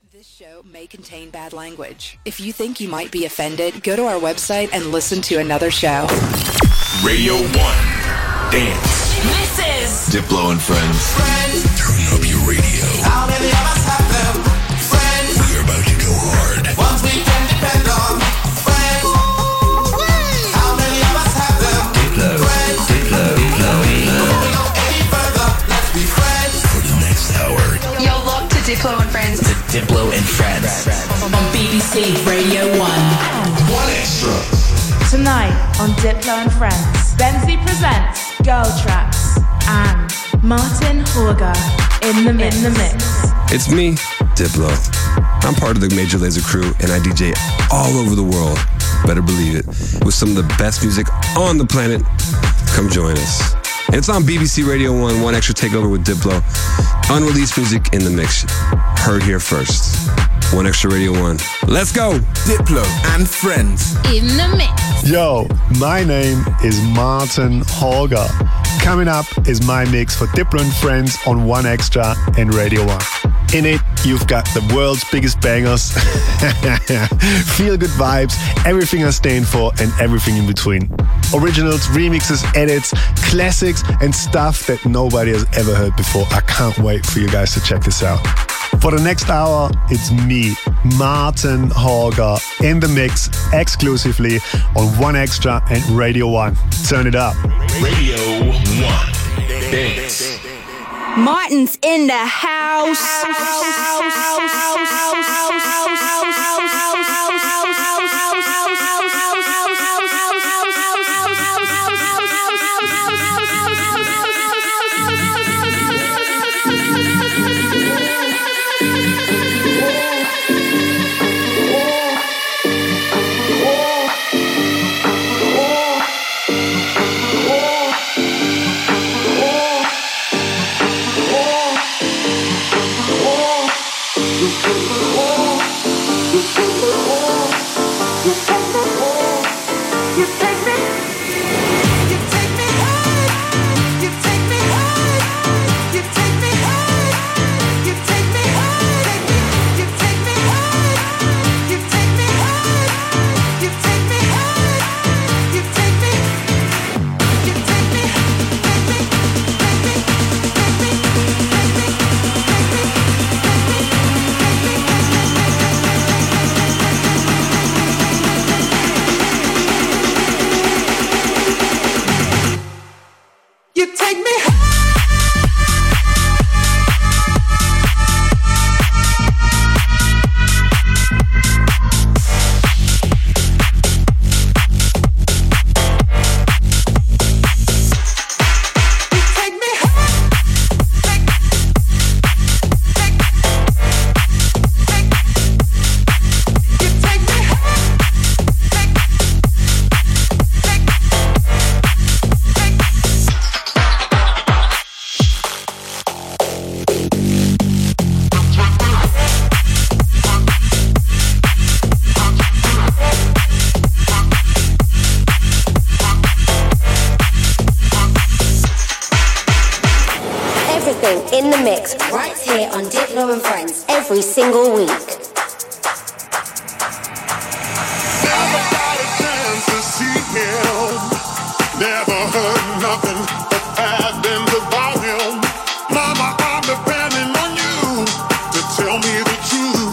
This show may contain bad language. If you think you might be offended, go to our website and listen to another show. Radio 1. Dance. This is Diplo and Friends. Turn up your radio. How many of us have them? Friends. We're about to go hard. Ones we can depend on. Friends. How many of us have them? Diplo. Friends. Diplo. Before we go any further, let's be friends. For the next hour. You're locked to Diplo and Friends. The Diplo and Friends. On BBC Radio 1. One extra. Tonight on Diplo and Friends, Benzi presents Girl Tracks and Martin Horger in the mix. It's me, Diplo. I'm part of the Major Lazer crew and I DJ all over the world. Better believe it. With some of the best music on the planet. Come join us. And it's on BBC Radio 1, One Extra Takeover with Diplo. Unreleased music in the mix. Heard here first. One Extra Radio 1. Let's go! Diplo and Friends. In the mix. Yo, my name is Martin Horger. Coming up is my mix for Diplo and Friends on One Extra and Radio 1. In it, you've got the world's biggest bangers, feel good vibes, everything I stand for and everything in between. Originals, remixes, edits, classics and stuff that nobody has ever heard before. I can't wait for you guys to check this out. For the next hour, it's me, Martin Horger, in the mix exclusively on One Extra and Radio 1. Turn it up. Radio 1. Dance. Martin's in the house. In the mix, right here on Diplo and Friends, every single week. Never got a chance to see him. Never heard nothing but passed into volume. Mama, I'm depending on you to tell me the truth.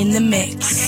in the mix.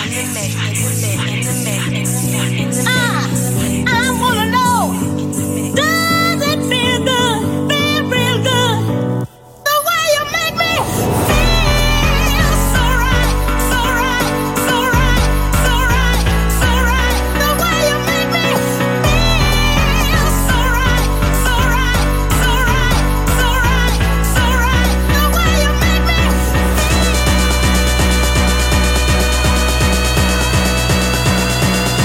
I wanna know, does it feel good, feel real good, the way you make me feel so right, so right, so right, so right, so right, the way you make me feel so right, so right, so right, so right, so right, the way you make me feel.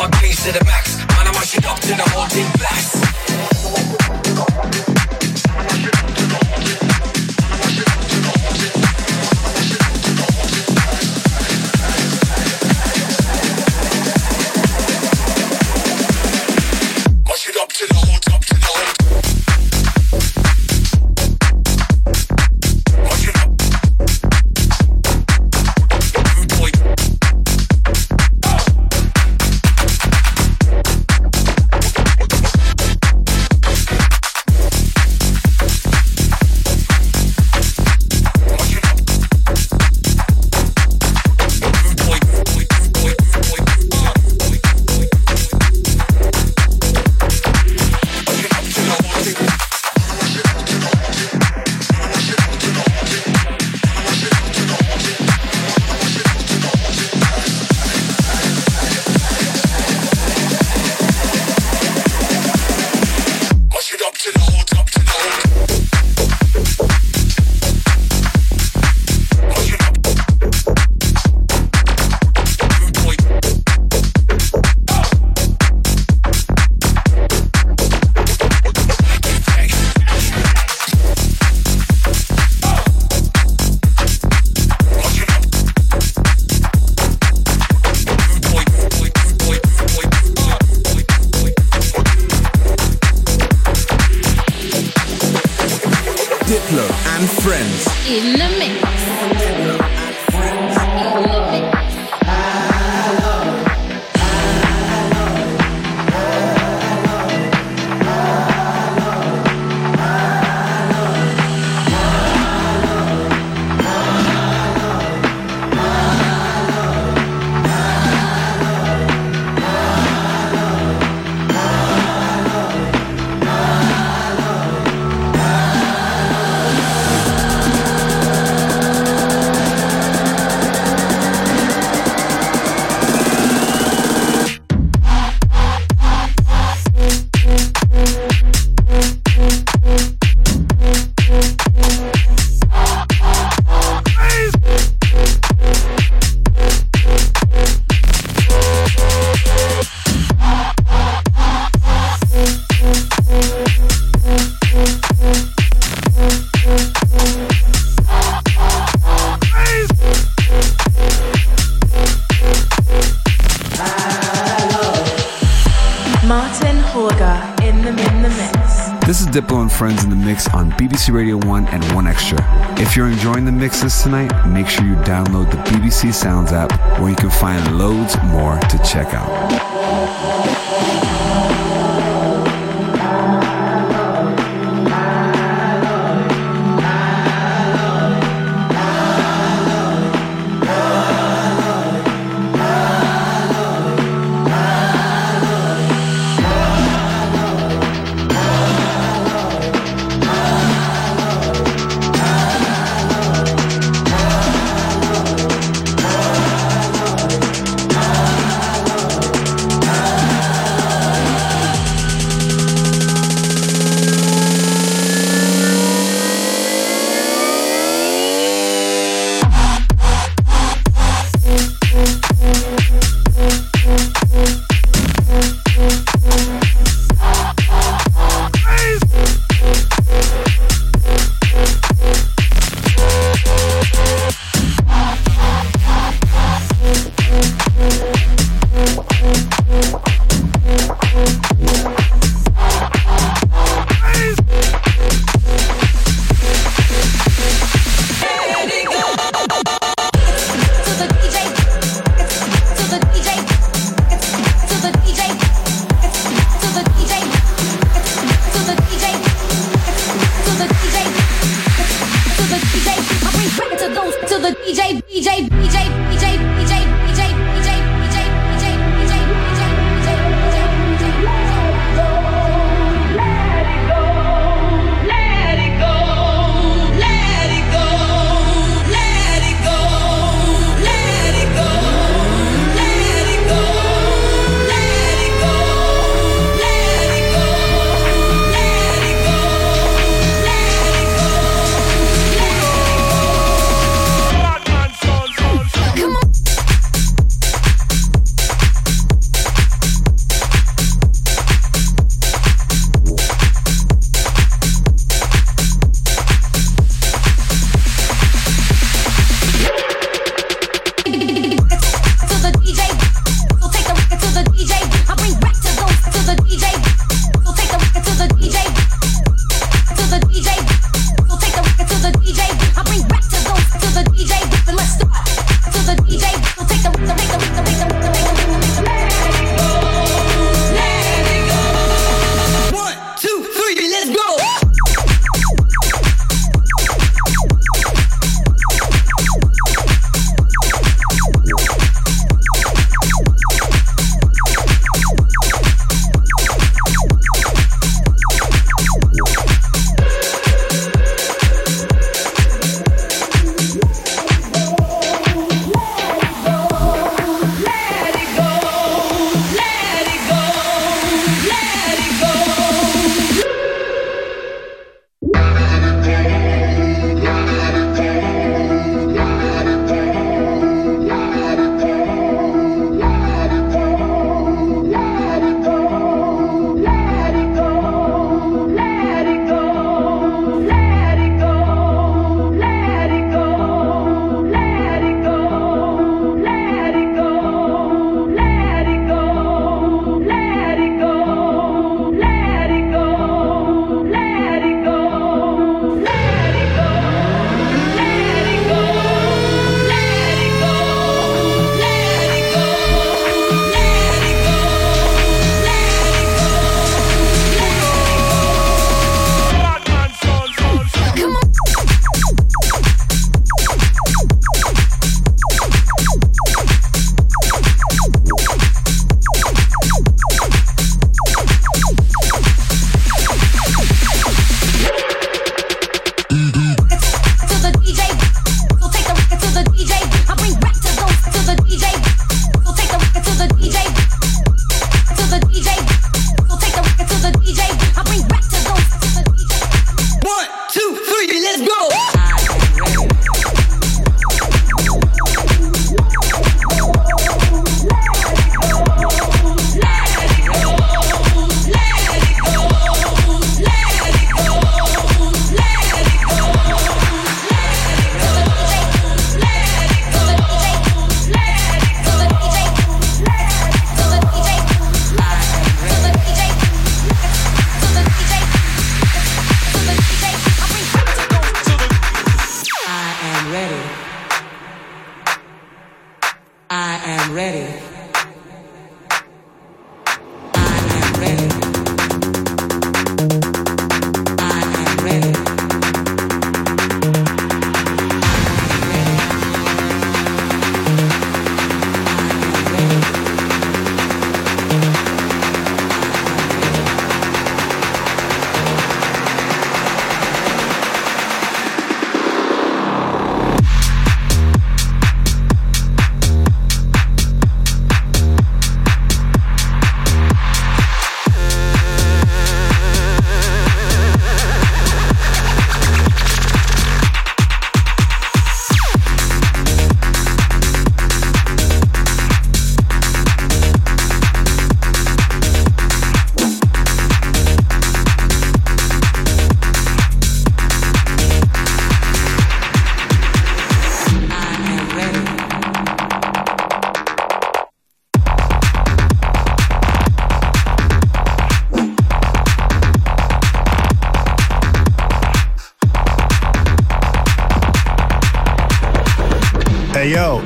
my pace to the max. Man, I mash it up till the whole thing blast. Diplo and friends. In the mix. Diplo and friends. In the mix. Diplo and Friends in the mix on BBC Radio 1 and 1Xtra. If you're enjoying the mixes tonight, make sure you download the BBC Sounds app where you can find loads more to check out.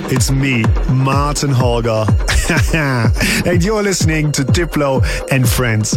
it's me, Martin Holger. And you're listening to Diplo and Friends.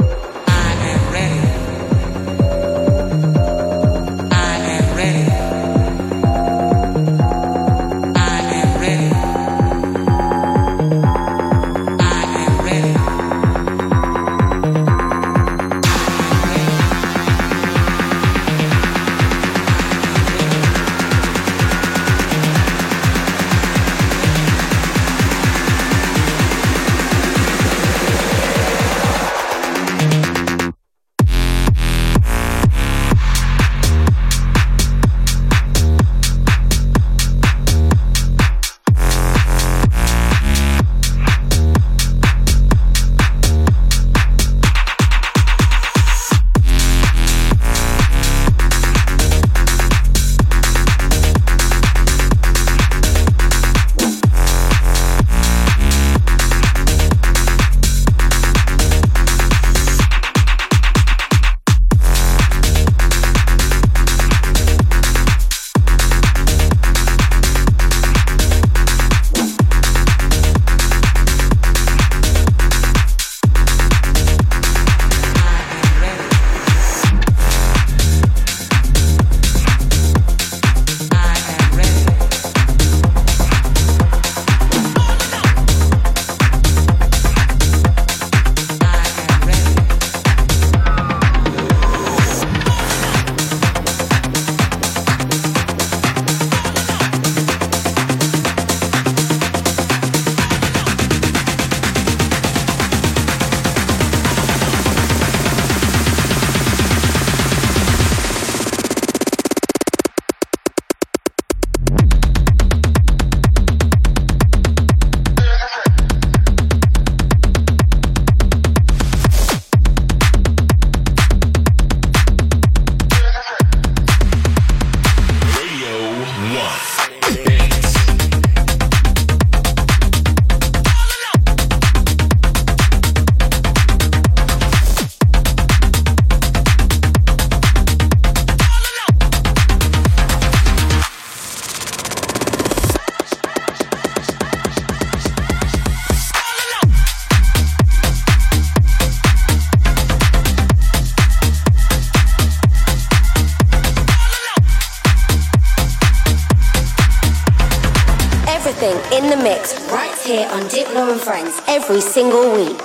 In the mix, right here on Diplo and Friends, every single week.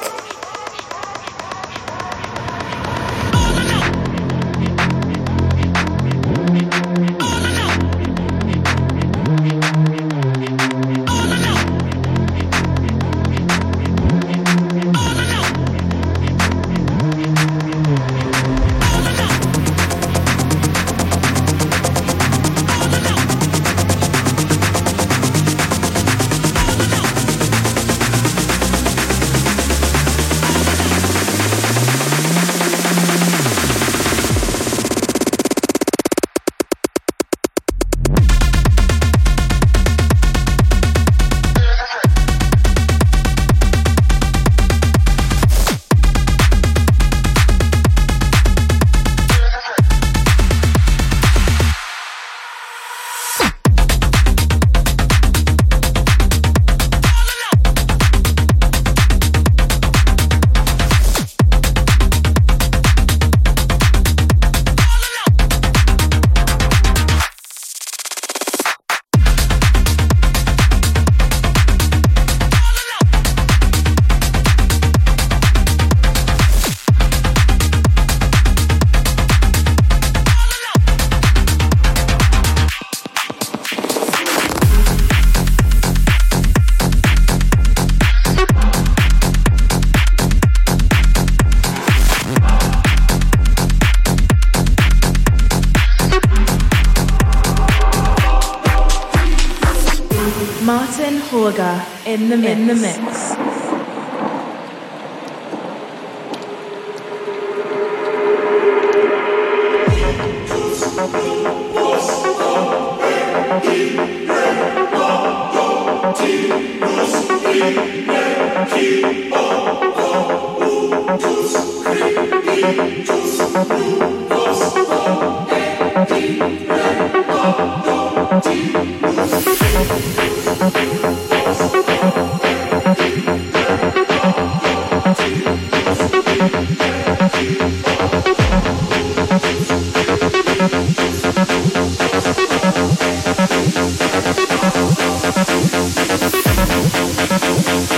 Martin Horga in the mix.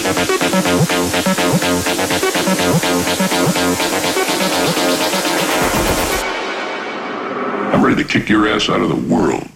I'm ready to kick your ass out of the world.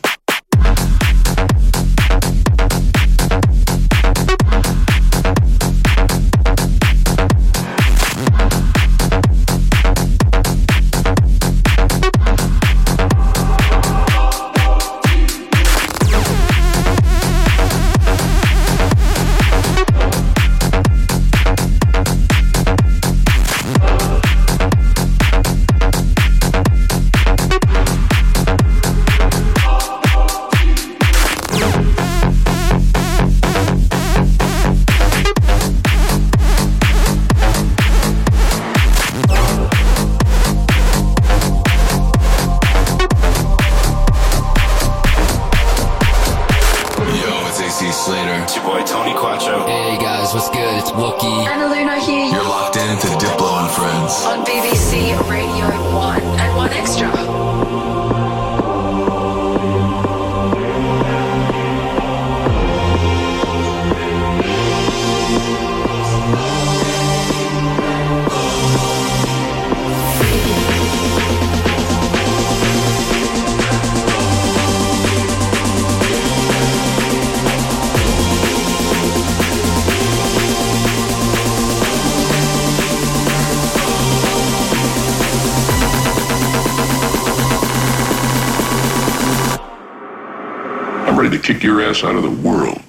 To kick your ass out of the world.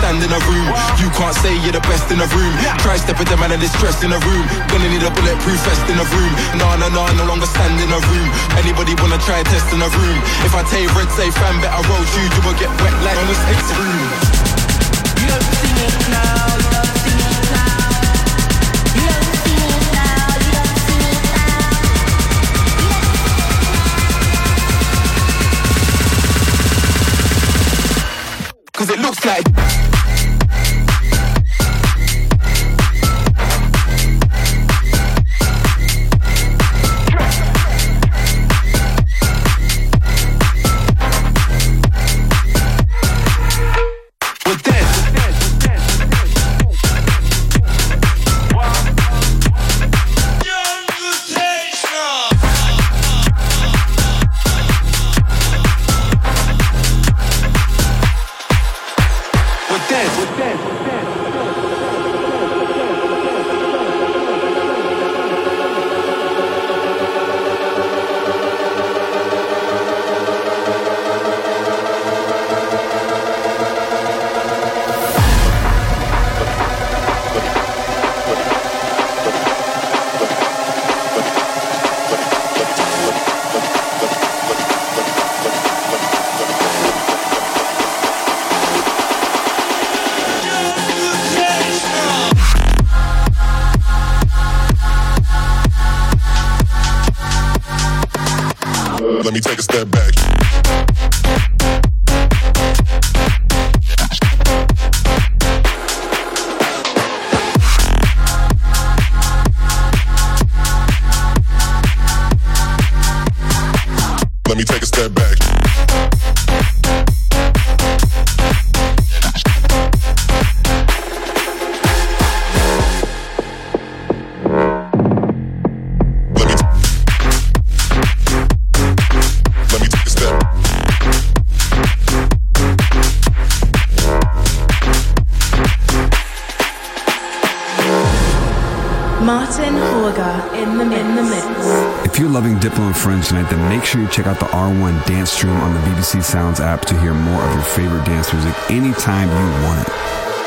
stand in a room. You can't say you're the best in the room. Try step with the man and it's stress in the room. Gonna need a bulletproof vest in the room. Nah, no longer stand in a room. Anybody wanna try a test in a room? If I tell you red say fan better roll shoes, you will get wet like on the sex room. You don't sing it now, you don't sing it now. You don't sing it now, you don't sing it now. Cause it looks like Let me take a step back. Let me take a step back. Martin Horga in the mix. If you're loving Diplo and Friends tonight, then make sure you check out the R1 Dance Stream on the BBC Sounds app to hear more of your favorite dance music anytime you want it.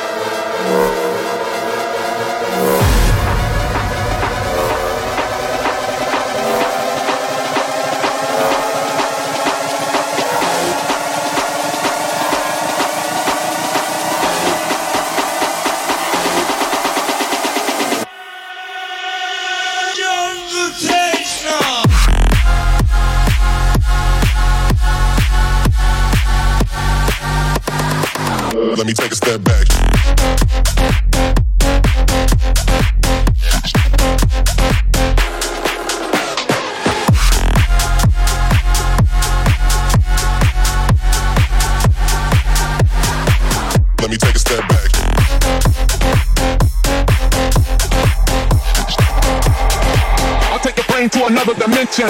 Let me take a step back. Let me take a step back. I'll take the brain to another dimension.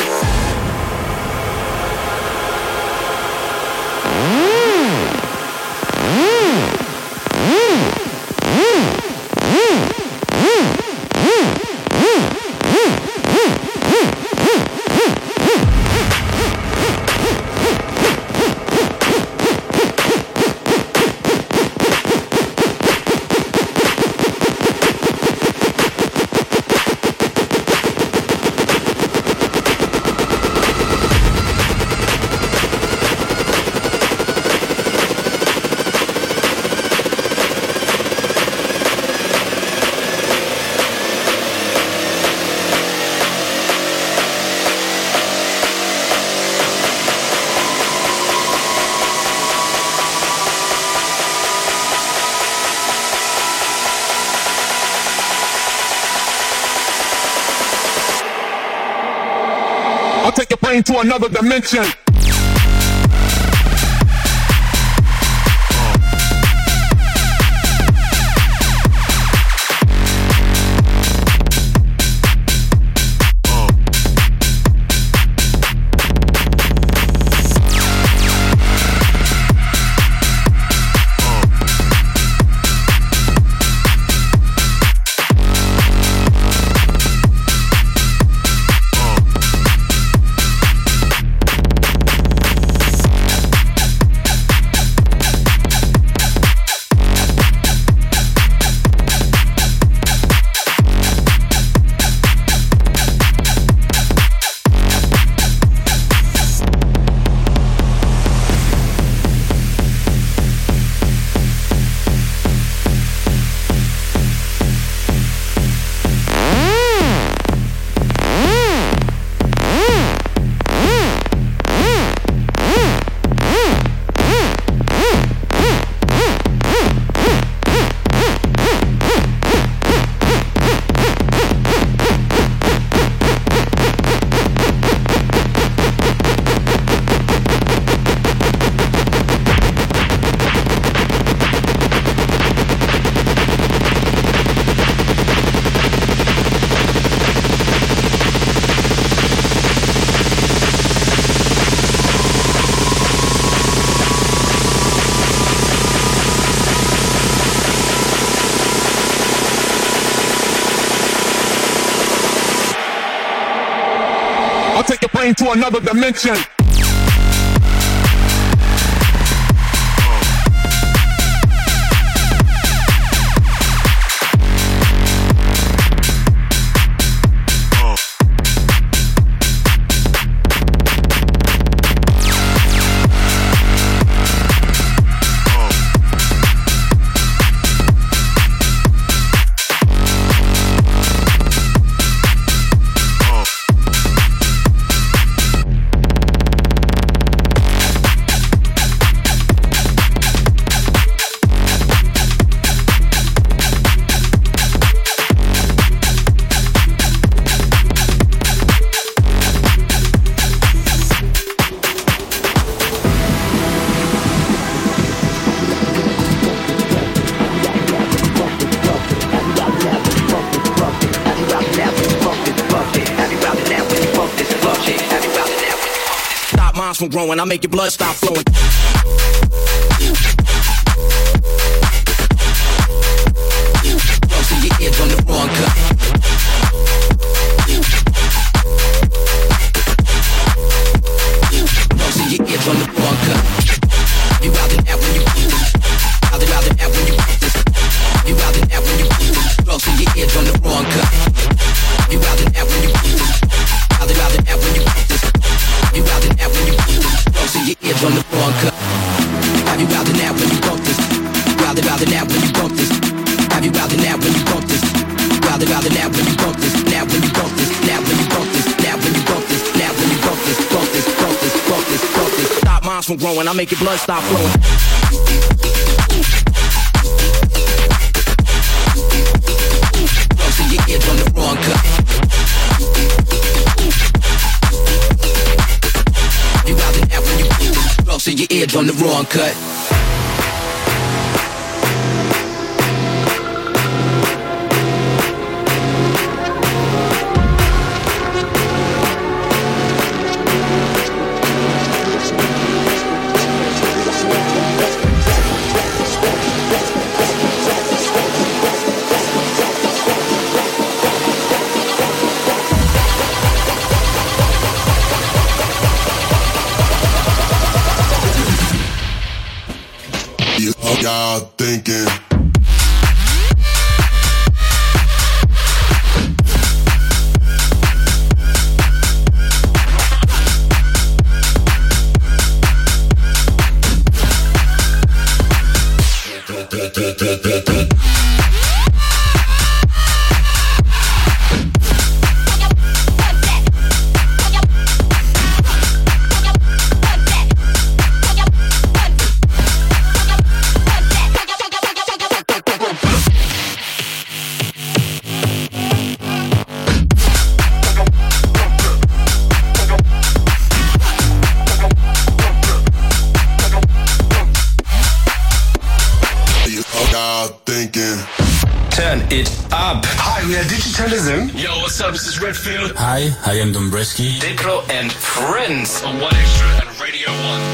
I'll take your brain to another dimension. brain to another dimension. From growing, I make your blood stop flowing. So your ears on the wrong cut. So your ears on the wrong cut. You out in that when you put this. Out in that when you put this. You out in that when you put this. So your ears on the wrong cut. You out in that when you put this. Out in that when you put this. You out in that when you put this. So your ears on the wrong cut. Have you out in that when you bump this? Out in that when you bump this. Have you out in that when you bump this? Out in that when you bump this. Now when you bump this. Now when you bump this. Now when you bump this. Now when you bump this. Bump this. Bump this. Bump this. Bump this. Stop minds from growing. I make your blood stop flowing. So your ears on the wrong cut. You out in that when you put this. Close to your ears on the wrong cut. Y'all thinking Turn it up. Hi, we are Digitalism. Yo, what's up? This is Redfield. Hi, I am Dombresky. Diplo and Friends on One Extra and Radio 1.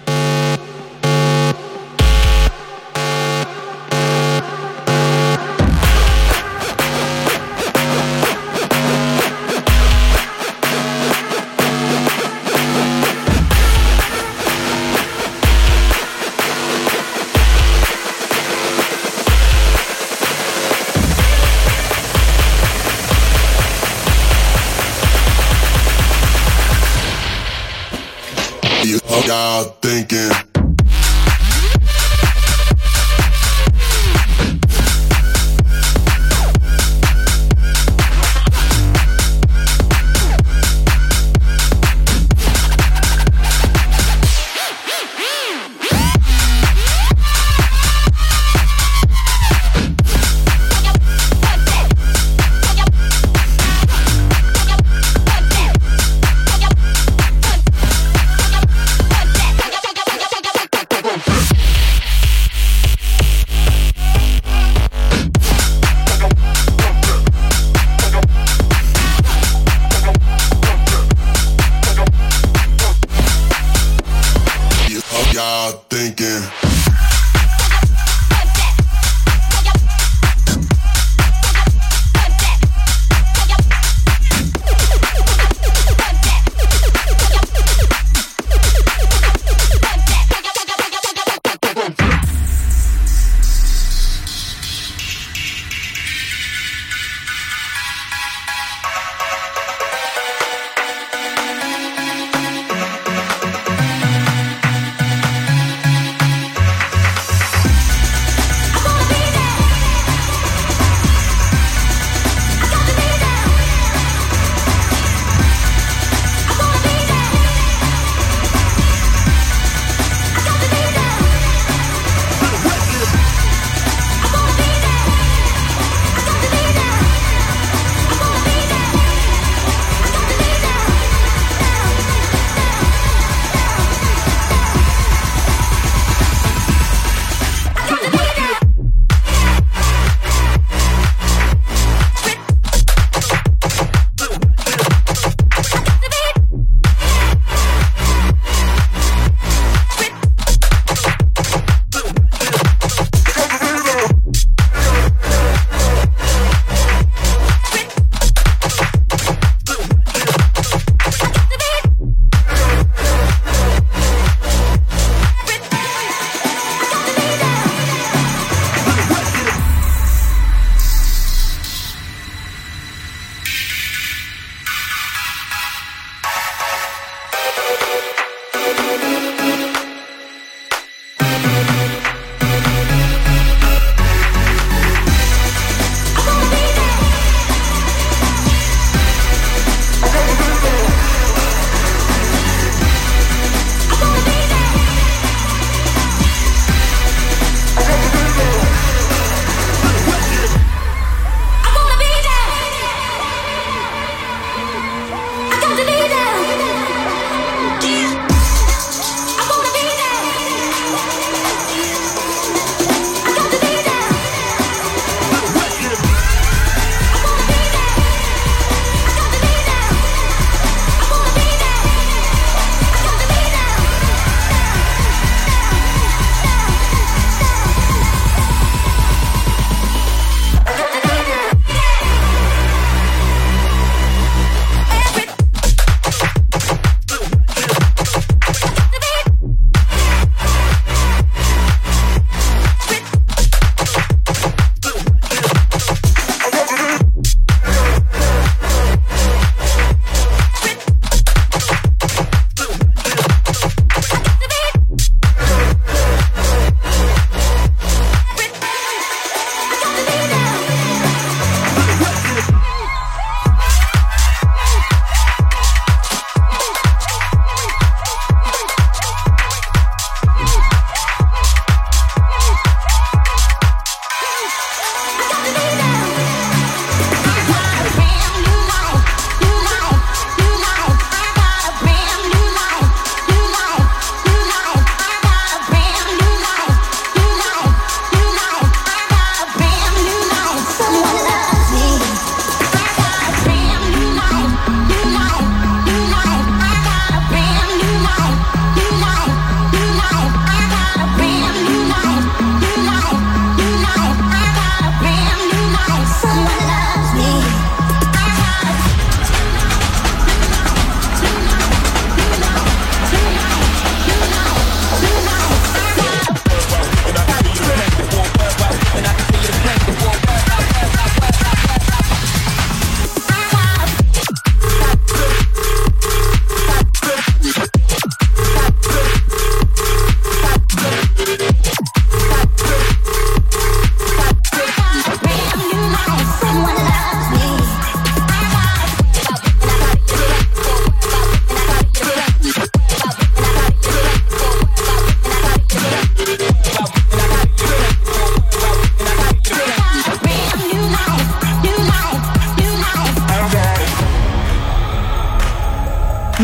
Y'all thinking y'all thinking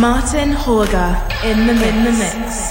Martin Horger in the mix.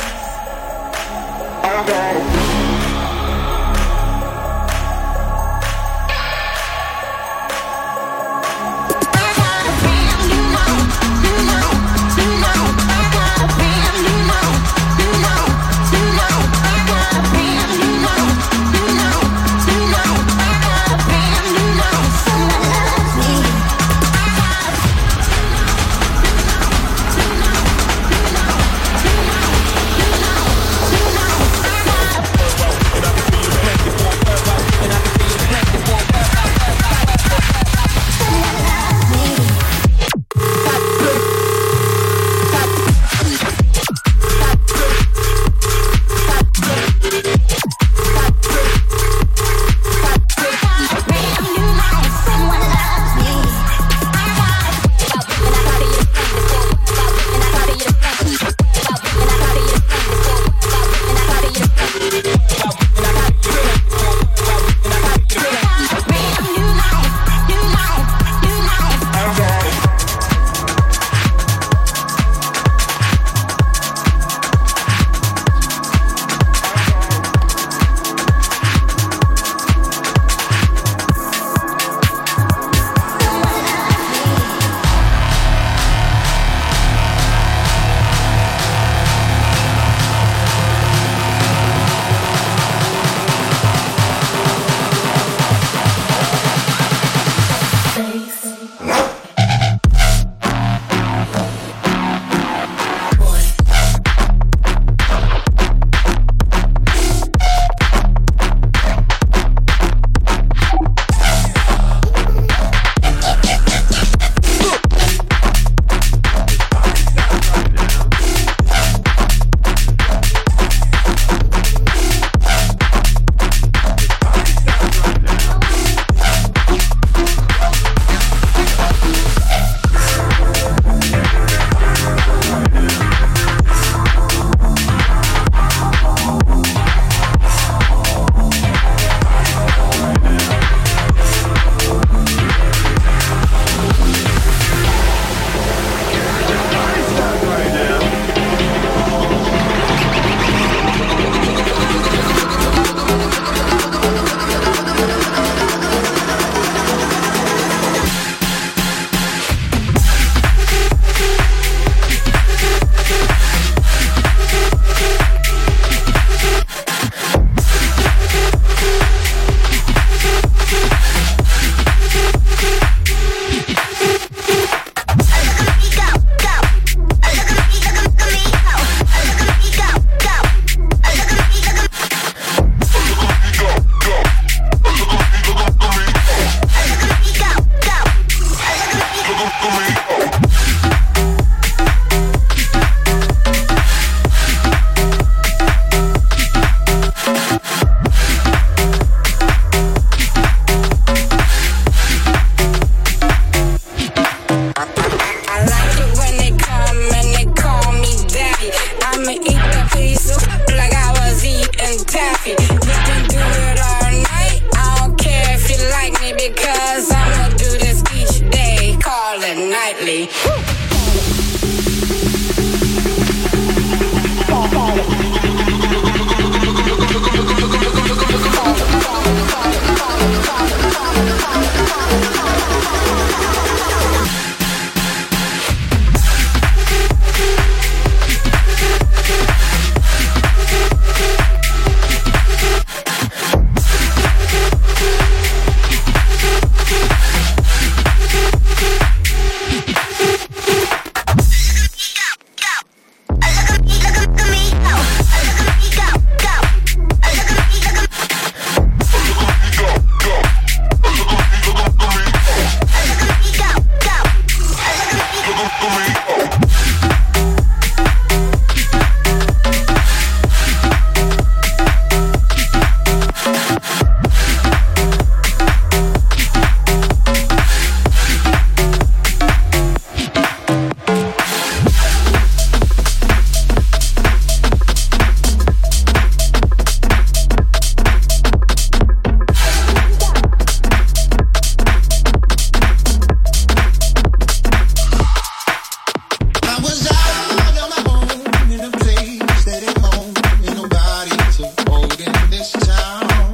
this town.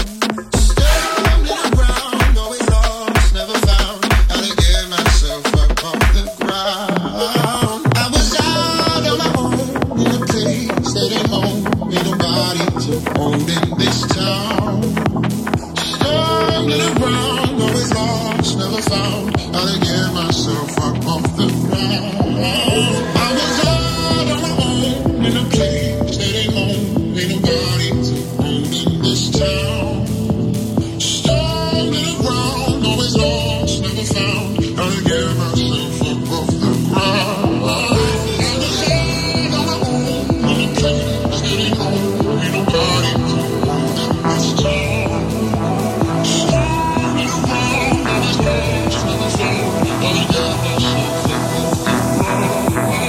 Stumbling around, always lost, never found how to get myself up off the ground. I was out on my own in a place that ain't home. Ain't nobody to hold in this town. Stumbling around, always lost, never found how to get myself up off the ground. I was out on my own in a place that ain't home. Ain't nobody to hold in this town. Stumbling around, always lost, never found how to get myself up off the ground. I was out on my own in a place that ain't home. Ain't nobody to hold in this town. Stumbling around, always lost, never found how to get myself up off the ground.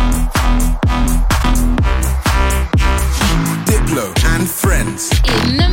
Diplo and friends. In the